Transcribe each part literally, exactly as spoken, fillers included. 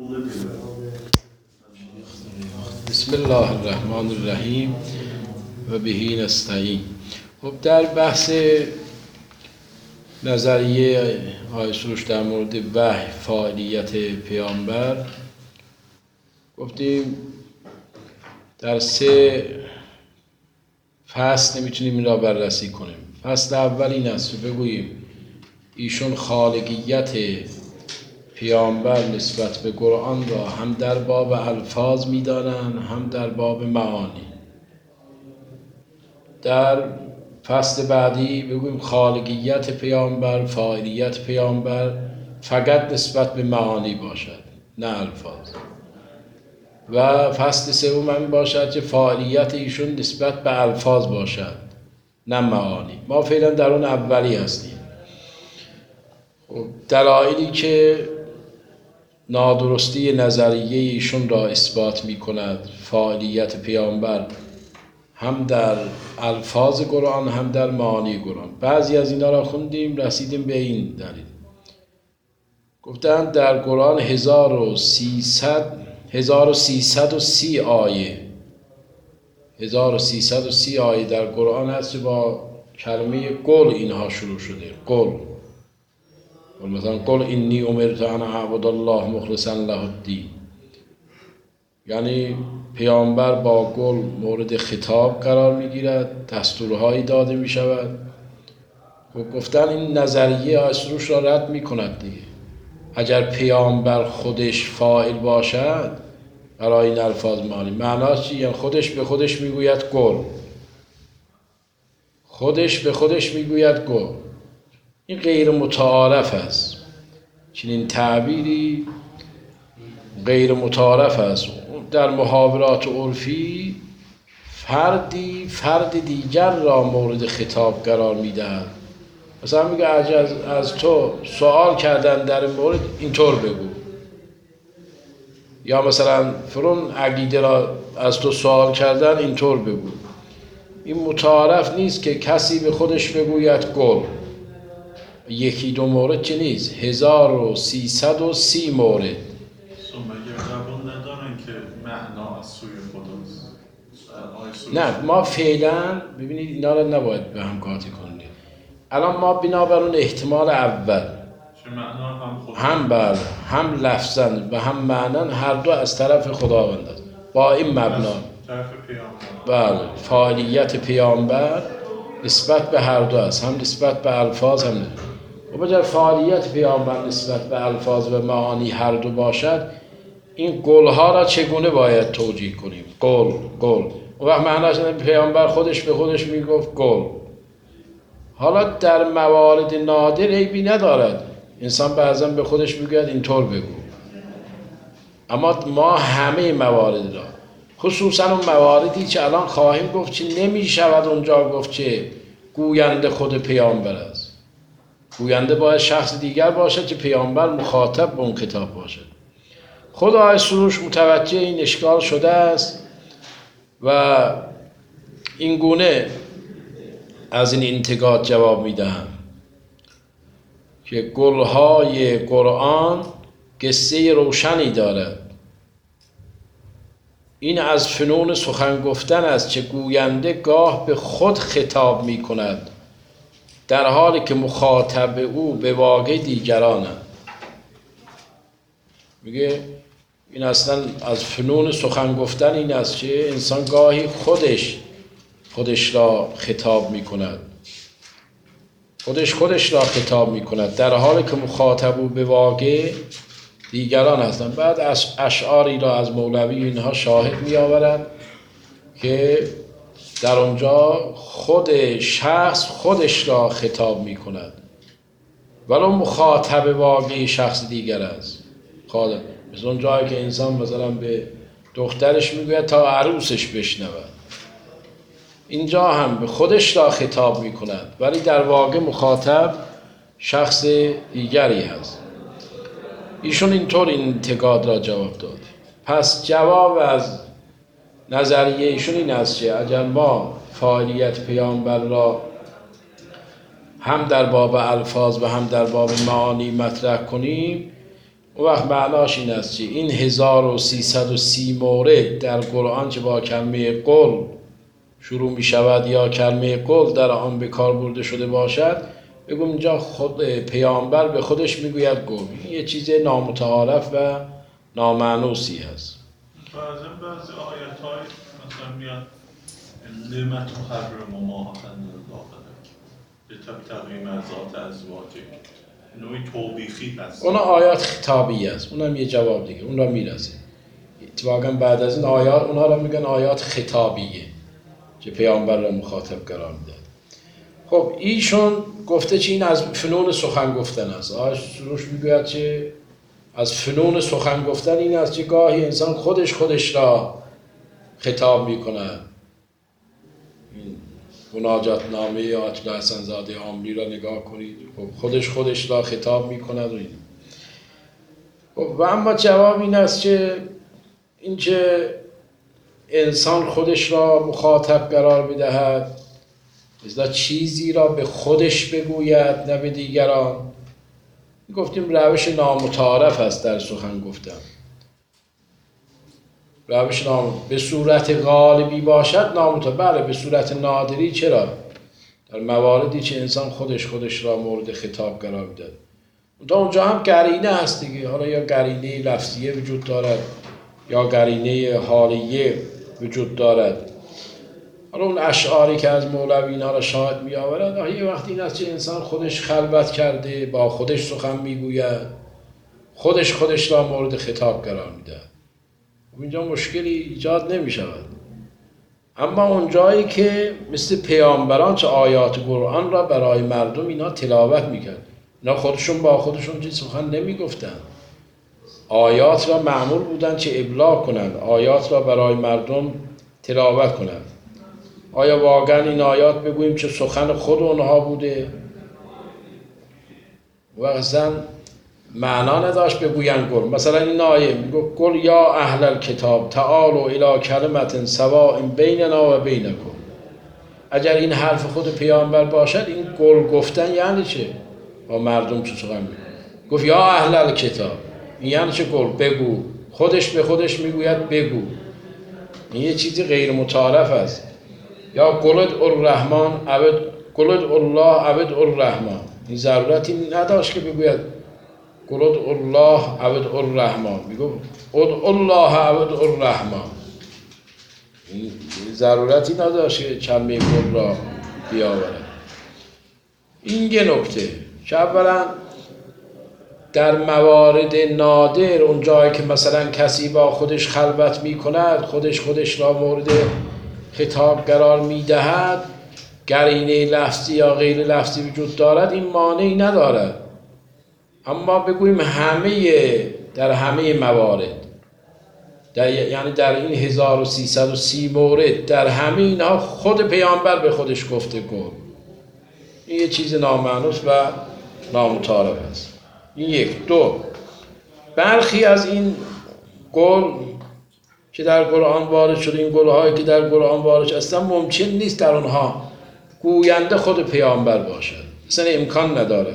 بسم الله الرحمن الرحیم و بهی نستعین. خب در بحث نظریه آقای سروش در مورد وحی فاعلیت پیامبر گفتیم در سه فصل نمیتونیم این را بررسی کنیم. فصل اول این است که بگوییم ایشون خالقیت پیامبر نسبت به قرآن را هم در باب الفاظ می‌دانند هم در باب معانی. در فصل بعدی بگوییم خالقیت پیامبر، فاعلیت پیامبر فقط نسبت به معانی باشد نه الفاظ. و فصل سوم هم باشد که فاعلیت ایشون نسبت به الفاظ باشد نه معانی. ما فعلا در اون اولی هستیم. دلایلی که نادرستی نظریه ایشون را اثبات می کند فاعلیت پیامبر هم در الفاظ قرآن هم در معانی قرآن. بعضی از اینا را خوندیم رسیدیم به این دلیل. گفتن در قرآن هزار و سیصد و سی آیه هزار و سیصد و سی آیه در قرآن هست که با کلمه قل اینها شروع شده. قل مثلا قل انی امرت ان اعبد الله مخلصا له الدین، یعنی پیامبر با قل مورد خطاب قرار میگیرد، دستورهایی داده میشود. و گفتن این نظریه آسروش را رد میکند دیگه. اگر پیامبر خودش فاعل باشد برای این الفاظ معنی معناش چیه؟ یعنی خودش به خودش میگوید قل، خودش به خودش میگوید قل. این غیر متعارف است. چنین تعبیری غیر متعارف است. در محاورات عرفی فردی فرد دیگر را مورد خطاب قرار میدهد. مثلا میگه از, از تو سوال کردن در مورد اینطور بگو، یا مثلا فرون عقیده را از تو سوال کردن اینطور بگو. این متعارف نیست که کسی به خودش بگوید قل. یکی دو مورد که نیست، هزار و سیصد و سی مورد. مگه قبول ندارن که معنا از سوی خداست؟ نه، ما فعلا ببینید اینا رو نباید به هم قاطی کنید. الان ما بنابر اون احتمال اول چه معنا هم خدا هم بله هم لفظاً و هم معناً هر دو از طرف خداوند است. با این مبنا طرف پیامبر بله فاعلیت پیامبر نسبت به هر دو است، هم نسبت به الفاظ هم نه. و بجای فعالیت پیامبر نسبت به الفاظ و معانی هر دو باشد، این قولها را چگونه باید توجیه کنیم؟ قول قول و وقت معناش پیامبر خودش به خودش میگفت قول. حالا در موارد نادر عیبی ندارد، انسان بعضا به خودش میگوید اینطور بگو. اما ما همه موارد را، خصوصا اون مواردی که الان خواهیم گفت که نمیشود اونجا گفت که گوینده خود پیامبر است. گوینده باید شخص دیگر باشد که پیامبر مخاطب به اون کتاب باشد. خود آقای سروش متوجه این اشکال شده است و این گونه از این انتقاد جواب میدهم که گلهای قرآن قصه روشنی دارد. این از فنون سخن گفتن است که گوینده گاه به خود خطاب می کند در حالی که مخاطب او به واقع دیگرانند. میگه این اصلا از فنون سخن گفتن این است که انسان گاهی خودش خودش را خطاب می کند خودش خودش را خطاب می کند در حالی که مخاطب او به واقع دیگران هستند. بعد اشعاری را از مولوی اینها شاهد می آورند که در اونجا خود شخص خودش را خطاب می کند ولو مخاطب واقعی شخص دیگر است. خالد مثل اون جایی که انسان مثلا به دخترش میگوید تا عروسش بشنود، اینجا هم به خودش را خطاب می کند ولی در واقع مخاطب شخص دیگری هست. ایشون اینطور این انتقاد را جواب داد. پس جواب از نظریه ایشون این است که اگر ما فاعلیت پیامبر را هم در باب الفاظ و هم در باب معانی مطرح کنیم، اون وقت معناش این است چی؟ این هزار و سیصد و سی مورد در قرآن که با کلمه قل شروع می شود یا کلمه قل در آن به کار برده شده باشد، بگم اینجا خود پیامبر به خودش میگوید قل. این یه چیز نامتعارف و نامعنوسی هست. بعضی بعضی آیت های مثلا میاد لما تحرم ما احل الله لک لتبتغی مرضات ازواجک، نوعی توبیخی هست. اون آیات خطابی است، اونم یه جواب دیگه، اون را میرسه. اتفاقا بعد از این آیات اونها را میگن آیات خطابیه که پیامبر را مخاطب قرار میده. خب ایشون گفته چه این از فنون سخن گفتن است. آش روش میگوید چه از فنون سخن گفتن این است که گاهی انسان خودش خودش را خطاب میکند. مناجات نامه آیت الله حسن زاده عاملی را نگاه کنید، خب خودش خودش را خطاب میکند و این. خب و اما جواب این است که این که انسان خودش را مخاطب قرار بدهد، مثلا چیزی را به خودش بگوید نه به دیگران، گفتیم روش نامتعارف است در سخن گفتن. روش نام به صورت غالبی باشد نامتعارف، بله به صورت نادری چرا؟ در مواردی که انسان خودش خودش را مورد خطاب قرار میده. تا اونجا هم قرینه هست دیگه، حالا یا قرینه لفظیه وجود دارد یا قرینه حالیه وجود دارد. حالا اون اشعاری که از مولوی اینا را شاهد می آورد، یه وقتی این است که انسان خودش خلوت کرده، با خودش سخن میگوید، خودش خودش را مورد خطاب قرار میده. اینجا مشکلی ایجاد نمی شود. اما اون جایی که مثل پیامبران چه آیات قرآن را برای مردم اینا تلاوت میکرد، اینا خودشون با خودشون چیز سخن نمی گفتن، آیات را معمول بودن چه ابلاغ کنند، آیات را برای مردم تلاوت کنند. آیا واقعا این آیات بگوییم چه سخن خود اونها بوده و اصلا معنا نداشت بگوین قل؟ مثلا این آیه میگه قل یا اهل الکتاب تعالوا الی کلمة سواء بیننا و بینکم. اگر این حرف خود پیامبر باشد، این قل گفتن یعنی چه؟ با مردم چه سخن میگه؟ گفت یا اهل الکتاب، این یعنی چه؟ قل بگو. خودش به خودش میگوید بگو. این یه چیزی غیر متعارف است. یا قل الرحمن عبد قل الله عبد الرحمن، این ضرورتی نداشت که بگوید قل الله عبد الرحمن، میگو ادع الله عبد الرحمن. این ضرورتی نداشت که کلمه قل را بیاورد. این یه نکته که اولا در موارد نادر، اون جایی که مثلا کسی با خودش خلوت میکند، خودش خودش را مورد خطاب قرار میدهد، قرینه لفظی یا غیر لفظی وجود دارد، این مانعی ندارد. اما بگوییم همه در همه موارد، در یعنی در این هزار و سیصد و سی مورد، در همه اینها خود پیامبر به خودش گفته کن، این یه چیز نامعنوس و نامتعارف است. این یک. دو، برخی از این قول که در قرآن وارد شده، این قول‌هایی که در قرآن وارد شده، اصلا ممکن نیست در اونها گوینده خود پیامبر باشد، اصلا امکان نداره.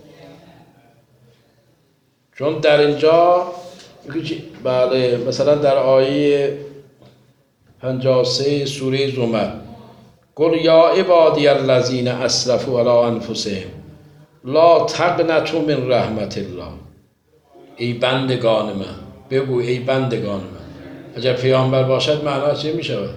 چون در اینجا بله مثلا در آیه پنجاه و سه سوره زمر، قل یا عبادی الذین اسرفوا علی انفسهم لا تقنطوا من رحمت الله. ای بندگان من، بگو ای بندگان من. اگر پیامبر باشد معنی چه می شود؟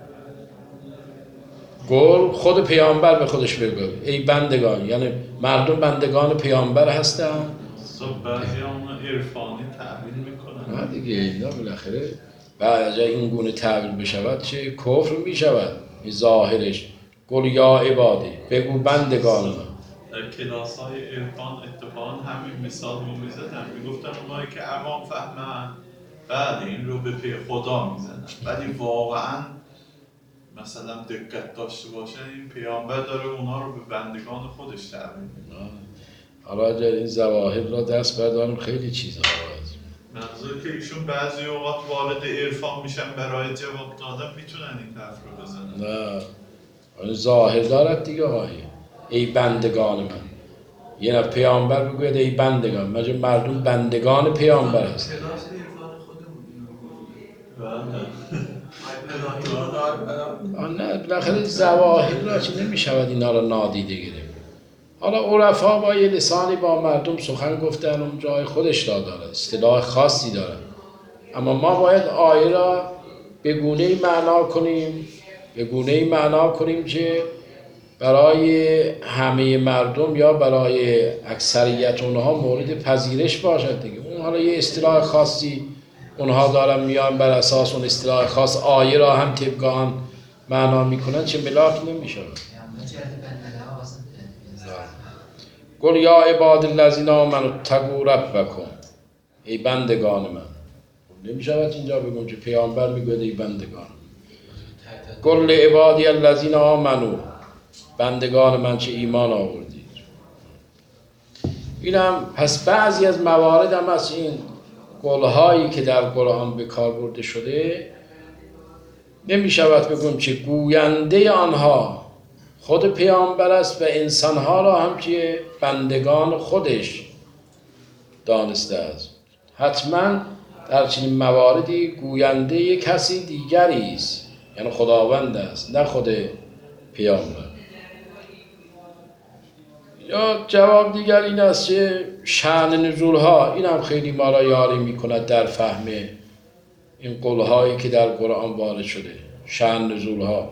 قل خود پیامبر به خودش بگو ای بندگان، یعنی مردم بندگان پیامبر هستند. صبح بعضی اون عرفانی تعبیر میکنن. نه دیگه اینا بالاخره بعد اگر این گونه تعبیر بشود چه کفر می شود. این ظاهرش قل یا عبادی، بگو بندگان من. در کلاس های عرفان اتفاقا همین مثال رو میزدن، میگفتن اونایی که عوام فهمن بله این رو به پی خدا میزنن، ولی واقعا مثلا دقت داشته باشن این پیامبر داره اونا رو به بندگان خودش تعبیر میکنه. حالا اگر این ظواهر را دست برداریم خیلی چیزها هست. منظور که ایشون بعضی اوقات وارد عرفان میشن برای جواب دادن میتونن این حرف رو بزنن. نه ظاهر دارد دیگه آیه ای بندگان من، یه نفر پیامبر بگوید ای بندگان، مجموع مردم بندگان پیامبر هست. آن نه بالاخره ظواهر را چی نمیشود اینا را نادیده گرفت. حالا عرفا با یه لسانی با مردم سخن گفتن، اون جای خودش را داره، اصطلاح خاصی داره، اما ما باید آیه را به گونه‌ای معنا کنیم به گونه‌ای معنا کنیم که برای همه مردم یا برای اکثریت اونها مورد پذیرش باشد دیگه. اون حالا یه اصطلاح خاصی اونها دارن میان بر اساس اون اصطلاح خاص آیه را هم طبق آن معنا میکنن، چه ملاک نمیشه. قل یا عباد الذین آمنوا اتقوا ربکم، ای بندگان من. نمیشود اینجا بگم که پیامبر میگه ای بندگان. قل لعبادی الذین آمنوا، بندگان من چه ایمان آوردید. اینم پس بعضی از موارد هم از این قولهایی که در قرآن به کار برده شده نمیشود بگم که گوینده آنها خود پیامبر است و انسانها را هم که بندگان خودش دانسته است. حتما در چنین مواردی گوینده کسی دیگری است، یعنی خداوند است، نه خود پیامبر. یا جواب دیگر این است که شأن نزول ها، این هم خیلی ما را یاری می کند در فهم این قولهایی که در قرآن وارد شده. شأن نزول ها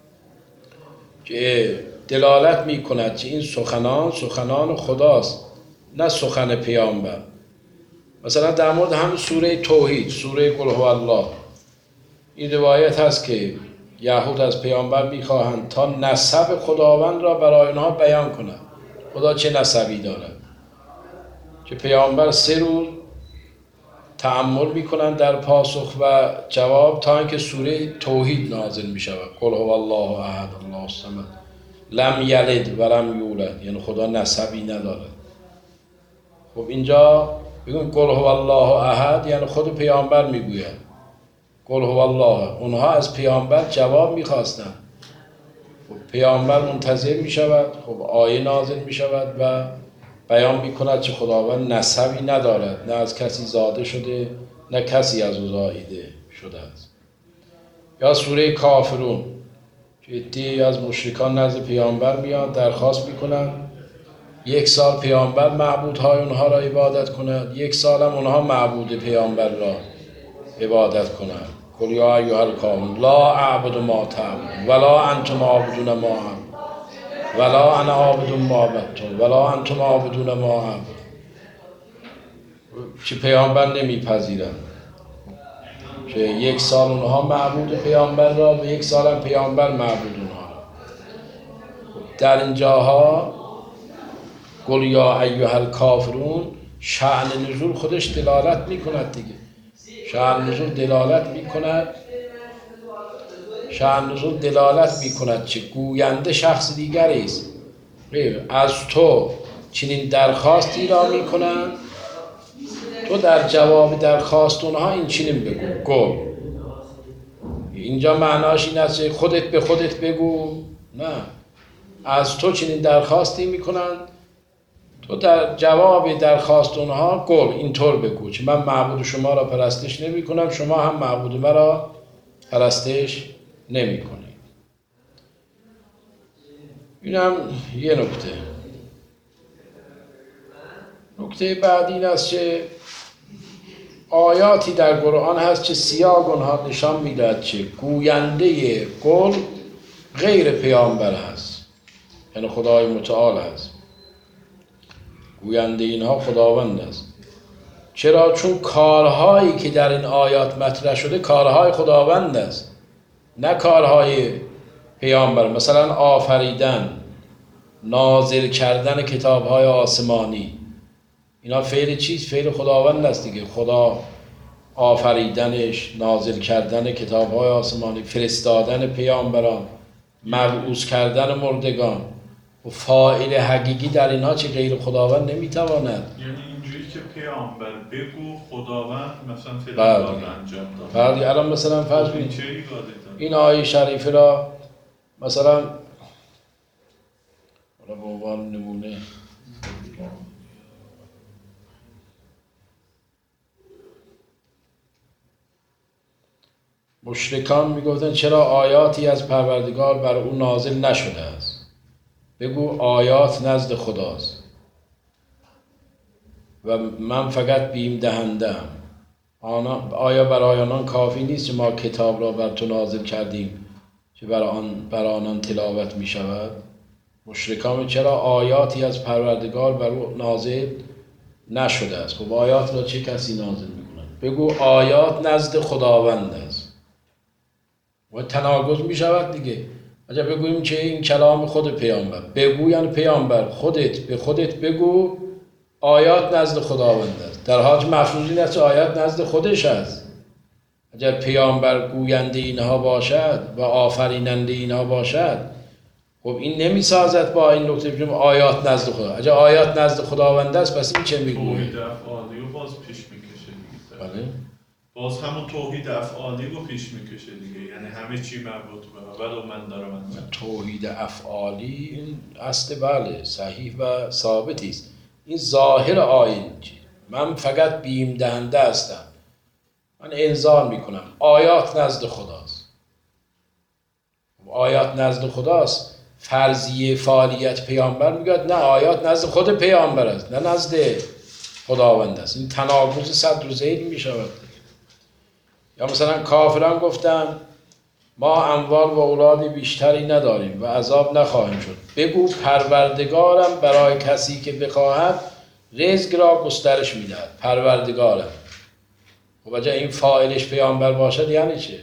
که دلالت می کند که این سخنان سخنان خداست، نه سخن پیامبر. مثلا در مورد هم سوره توحید، سوره قل هو الله، این روایت هست که یهود از پیامبر میخواهند تا نسب خداوند را برای آنها بیان کند. خدا چه نسبی دارد؟ که پیامبر سه روز تأمل میکنند در پاسخ و جواب تا اینکه سوره توحید نازل میشود. قل هو الله احد الله الصمد لم یلد و لم یولد، یعنی خدا نسبی ندارد. خب اینجا بگیم قل هو الله احد، یعنی خود پیامبر میگوید قل هو الله. اونها از پیامبر جواب میخواستند. خب پیامبر منتظر میشود، خب آیه نازل میشود و بیان میکند که خداوند نسبی ندارد، نه از کسی زاده شده نه کسی از او زاییده شده است. یا سوره کافرون که عده‌ای از مشرکان نزد پیامبر میاد درخواست میکنند یک سال پیامبر معبودهای اونها را عبادت کند، یک سال هم اونها معبود پیامبر را عبادت کنند. قل یا ایها الکافرون لا اعبد ما تعبدون ولا انتم عابدون ما اعبد ولا انا عابد ما عبدتم ولا انتم عابدون ما اعبد. چه پیامبر نمیپذیرند که یک سال اونها معبود پیامبر را و یک سال هم پیامبر معبود اونها را. در اینجاها قل یا ایها الکافرون شأن نزول خودش دلالت میکند دیگه. شأن نزول دلالت میکند شأن نزول دلالت میکند که گوینده شخص دیگری است. از تو چنین درخواستی را میکنند، تو در جواب درخواست اونها این چنین بگو. گل اینجا معناش این است که خودت به خودت بگو، نه، از تو چنین درخواستی میکنند، تو در جواب درخواست اونها گل اینطور بگو که من معبود شما را پرستش نمی کنم، شما هم معبود مرا پرستش نمی کنید. این هم یه نکته. نکته بعدی این است که آیاتی در قرآن هست که سیاق اونها نشان میدهد که گوینده قول غیر پیامبر هست، یعنی خدای متعال هست. گوینده اینها خداوند است. چرا؟ چون کارهایی که در این آیات مطرح شده کارهای خداوند است، نه کارهای پیامبر. مثلا آفریدن، نازل کردن کتابهای آسمانی، اینا فعل چیست؟ فعل خداوند است دیگه. خدا آفریدنش، نازل کردن کتابهای آسمانی، فرستادن پیامبران، مبعوث کردن مردگان و فاعل حقیقی در اینها چه غیر خداوند نمیتواند. یعنی اینجوری که پیامبر بگو خداوند مثلا فعل کار انجام داد. بعد الان مثلا فرض این کنید چه ایرادی داره؟ این آیه شریفه را مثلا به عنوان نمونه مشرکان میگفتن چرا آیاتی از پروردگار بر او نازل نشده است؟ بگو آیات نزد خداست و من فقط بیم دهندم. آیا برای آنان کافی نیست که ما کتاب را بر تو نازل کردیم که بر آن بر آنان تلاوت می شود؟ مشرکان چرا آیاتی از پروردگار بر او نازل نشده است؟ خب آیات را چه کسی نازل میکنه؟ بگو آیات نزد خداوند است. و تناقض می شود دیگه. اگر بگوییم که این کلام خود پیامبر، بگو یعنی پیامبر خودت به خودت بگو آیات نزد خداوند است، در حال مفروض این است آیات نزد خودش است. اگر پیامبر گوینده اینها باشد و آفریننده اینها باشد، خب این نمی سازد با این نکته بگیم آیات نزد خدا. اگر آیات نزد خداوند است پس این چه میگوید؟ توحید افعالی رو باز پیش میکشه دیگه. بله. باز همون توحید افعالی رو پیش میکشه دیگه، یعنی همه چی مربوط به ولو من داره من توحید افعالی این اصل بله صحیح و ثابتی است. این ظاهر آیین، من فقط بیم دهنده هستم، من انذار میکنم آیات نزد خداست. آیات نزد خداست، فرضیه فعالیت پیامبر میگه نه آیات نزد خود پیامبر است، نه نزد خداوند است. این تناقض صدر و ذیل میشود. یا مثلا کافران گفتن ما اموال و اولاد بیشتری نداریم و عذاب نخواهیم شد. بگو پروردگارم برای کسی که بخواهد رزق را گسترش میدهد. پروردگارم. خب اگه این فاعلش پیامبر باشد یعنی چه؟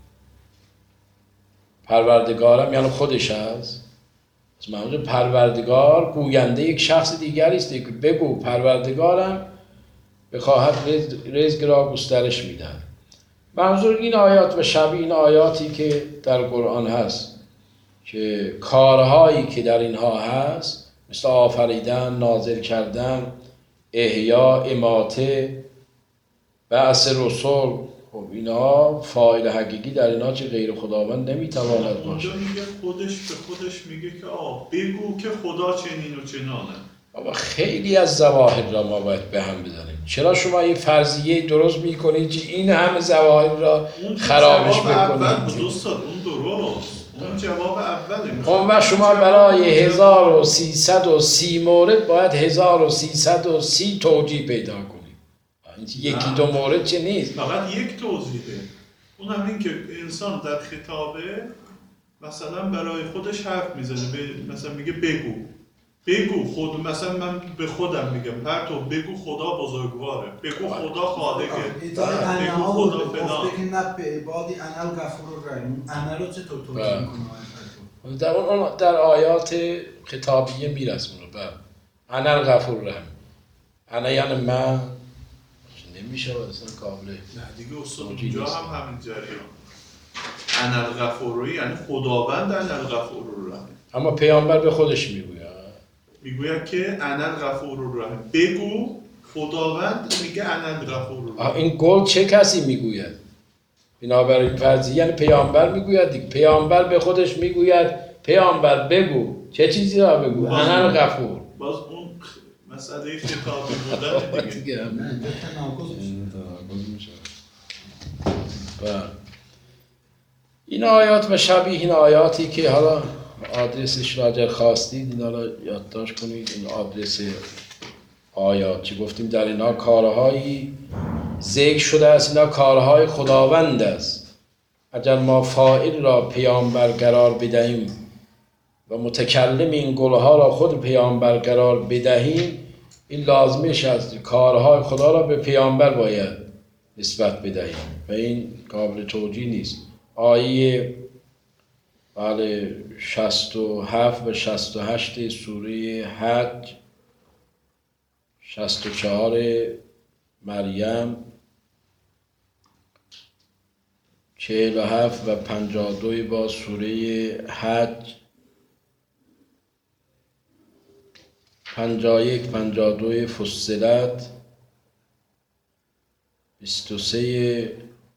پروردگارم یعنی خودش است. از منظور پروردگار گوینده یک شخص دیگری است. بگو پروردگارم بخواهد رزق را گسترش میدهد. منظور این آیات و شبیه این آیاتی که در قرآن هست که کارهایی که در اینها هست مثل آفریدن، نازل کردن، احیا، اماته، بعث رسول، خب اینا فاعل حقیقی در اینا چه غیر خداوند نمیتواند باشه. اونجا میگه خودش به خودش میگه که آه بگو که خدا چنین و چنانه. اما خیلی از ظواهر را ما باید به هم بزنیم. چرا شما این فرضیه درست میکنید که این همه ظواهر را خرابش بکنید؟ اول دوستان اون درست، اون جواب اوله. اون وقت شما برای هزار و سیصد و سی مورد باید هزار و سیصد و سی توجیه پیدا کنید. یکی دو مورد چه نیست. فقط یک توضیحه. اون هم این که انسان در خطابه مثلا برای خودش حرف میزنه، مثلا میگه بگو بگو خود، مثلا من به خودم میگم پرتو بگو خدا بزرگواره، بگو خدا خالقه، بگو خدا فلان. گفته که نه به عبادی انا الغفور الرحیم، انا رو چطور توجیه میکنه؟ در اون در آیات خطابیه میرسونه. بله انا الغفور الرحیم، انا یعنی من، نمیشه اصلا قابل نه دیگه اصلا اونجا هم همین جریان انا الغفور یعنی خداوند انا الغفور الرحیم. اما پیامبر به خودش میگوید میگوید که انا الغفور الرحیم، بگو خداوند میگه انا الغفور الرحیم. این گل چه کسی میگوید؟ بنابراین فرضی یعنی پیامبر میگوید دیگه. پیامبر به خودش میگوید پیامبر بگو چه چیزی را بگو؟ انا الغفور. باز اون مسئله خطابی بودن دیگه. نه اینجا تناقض میشه. این آیات و شبیه این آیاتی که حالا آدرسش را اگر خواستید اینا را یادداشت کنید. این آدرس آیات چی گفتیم در اینا کارهایی ذکر شده است، اینا کارهای خداوند است. اگر ما فاعل را پیامبر قرار بدهیم و متکلم این گلها را خود پیامبر قرار بدهیم، این لازمش است کارهای خدا را به پیامبر باید نسبت بدهیم و این قابل توجیه نیست. آیه بله شصت و هفت و شصت و هشت سوره حج، شصت و چهار مریم، چهل و هفت و پنجاه و دو با سوره حج، پنجاه و یک پنجاه و دو فصلت، بیست و سه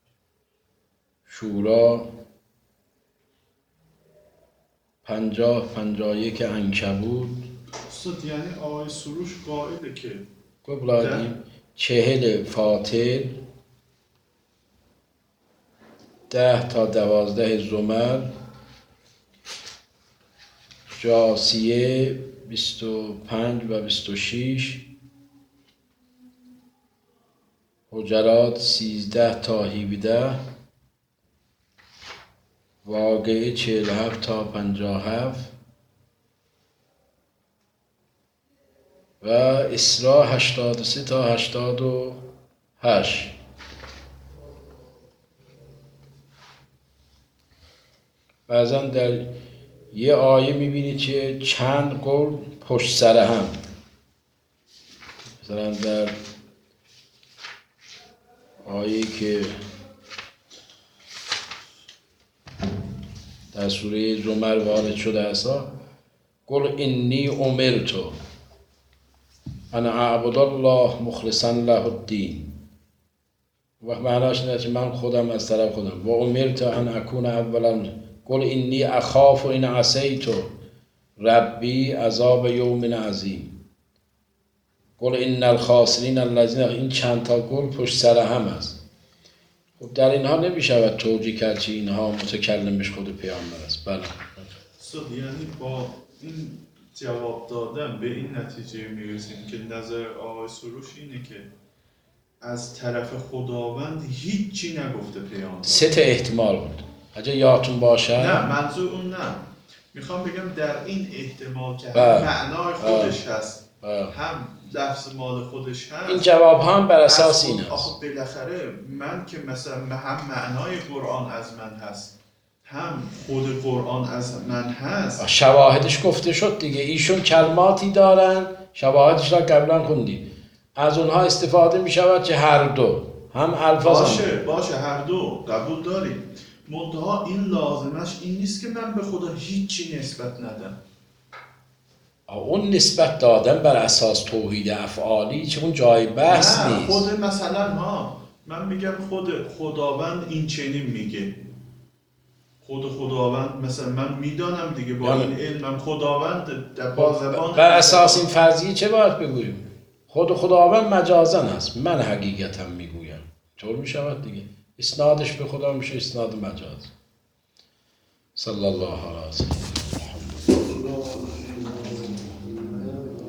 شورا، پنجاه پنجاه و یک عنکبوت. استاد یعنی آقای سروش قائله که گفتیم چهل فاطر، ده تا دوازده زمر، جاسیه بیست و پنج و بیست و شیش، حجرات سیزده تا هیوده، واقعه چهل و هفت تا پنجاه و هفت و اسراء هشتاد و سه تا هشتاد و هشت. بعضا در یه آیه میبینید که چند قول پشت سر هم، مثلا در آیه که در سوره زمر وارد شده است، قل انی امرتو انا اعبد الله مخلصا له الدین، وقت معناش اینه که من خودم از طرف خودم و امرت ان اکون اولا، قل انی اخاف ان عصیت ربی عذاب یوم عظیم، قل ان الخاسرین الذین، این چند تا قول پشت سر هم است. خب در اینها نمیشود توجیه کرد که اینها متکلمش خود پیامبر است. بله استاد، یعنی با این جواب دادن به این نتیجه میرسیم که نظر آقای سروش اینه که از طرف خداوند هیچی نگفته پیامبر. سه تا احتمال بود اگه یادتون باشه. نه منظور اون نه، میخوام بگم در این احتمال که بله. هم معنای خودش هست بله. هم لفظ مال خودش هست، این جواب هم بر اساس این است. آخه بالاخره من که مثلا هم معنای قرآن از من هست هم خود قرآن از من هست، شواهدش گفته شد دیگه، ایشون کلماتی دارن، شواهدش را قبلا خوندیم، از اونها استفاده می شود که هر دو هم الفاظ باشه هم. باشه هر دو قبول داریم، منتها این لازمش این نیست که من به خدا هیچی نسبت ندم. اون نسبت دادن بر اساس توحید افعالی چه اون جای بحث نه نیست. خود مثلا ها من میگم خود خداوند این چنین میگه، خود خداوند مثلا من میدانم دیگه با یعنی این علمم خداوند در با زبان بر اساس این فرضیه چه باید بگوییم؟ خود خداوند مجازن است، من حقیقتا میگویم، طور میشود دیگه، اسنادش به خدا میشه اسناد مجاز. صلی الله علیه و سلم.